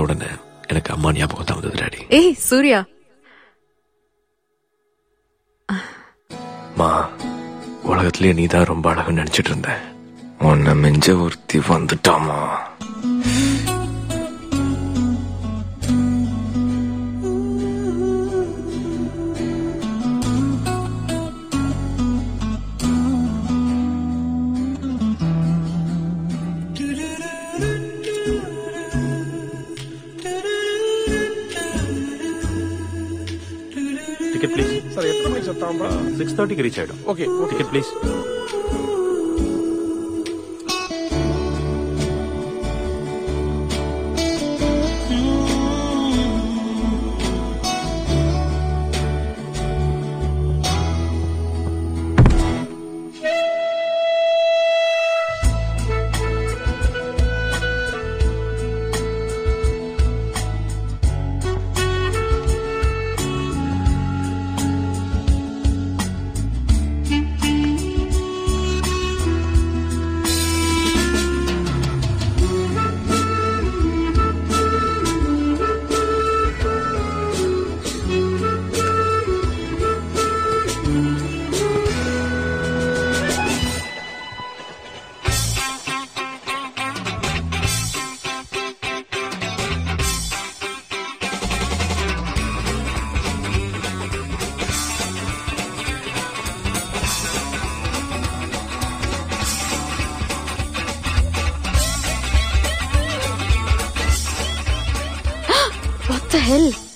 உடனே எனக்கு அம்மா ஞாபகம் தான் வந்தது டாடி. ஏய் சூர்யா, மா, உலகத்திலேயே நீதான் ரொம்ப அழகுன்னு நினைச்சிட்டு இருந்தேன். உன்னை மிஞ்ச ஒருத்தி வந்துட்டாமா. Ticket please. सर எத்தனை மணிக்கு சத்தாம்பா? 6:30 ரீச் ஆயிடும். Okay okay. Ticket please. what the hell?